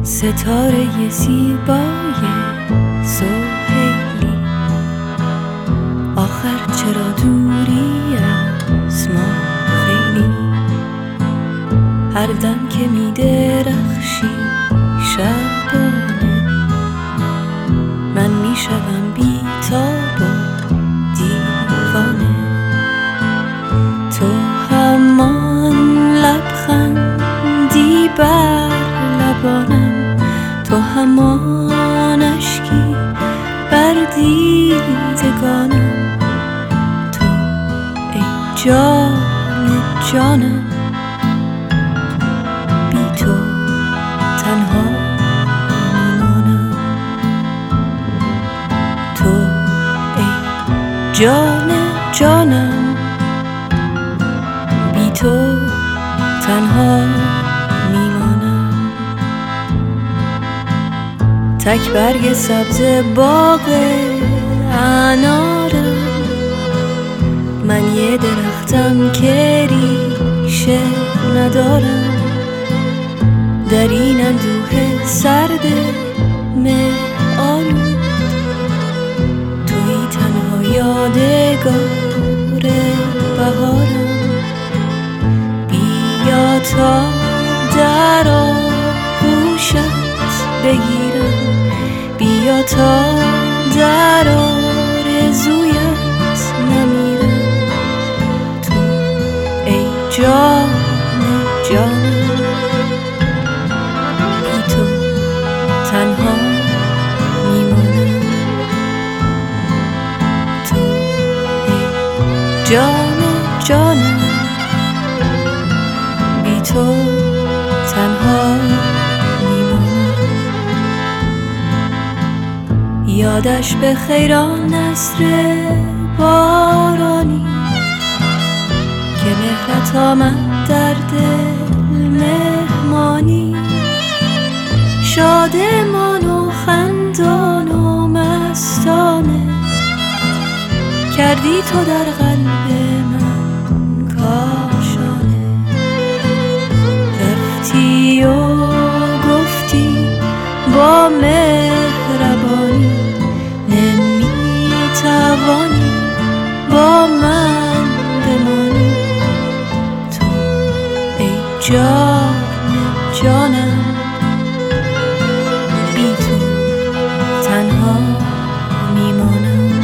ستاره زیبای سهیلی، آخر چرا دوری از ما خیلی؟ هر دم که می درخشی شبانه، من می شوم بی تاب و دیوانه. تو همان لبخندی بر لبانم، تو همان اشکی بر دیدگانم، تو ای جان جانم، بی تو تنها میمانم. تو ای جان جانم، بی تو تنها میمانم. تک برگ سبز باغ انارم، من یه درختم که ریشه ندارم. در این اندوه سرد مه آلود، توی تنها یادگار بهارم. بیا تا در آغوشت بگیرم، بیا تا در آرزویت نمیرم. تو ای جان جانم، بی تو تنها میمانم. تو ای جان جانم، بی تو تنها میمانم. یادش به خیران نسر بارانی، که مهرت آمد در دل مهمانی. شادمان و خندان و مستانه، کردی تو در قلب من کاشانه. رفتی و گفتی با مهربانی، نمیتوانی با من بمانی. تو ای جان جانم، بی تو تنها میمانم.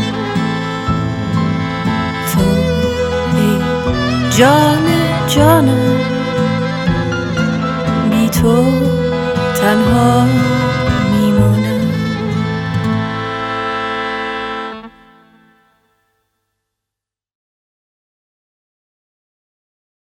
تو ای جان جانم، بی تو تنها میمانم.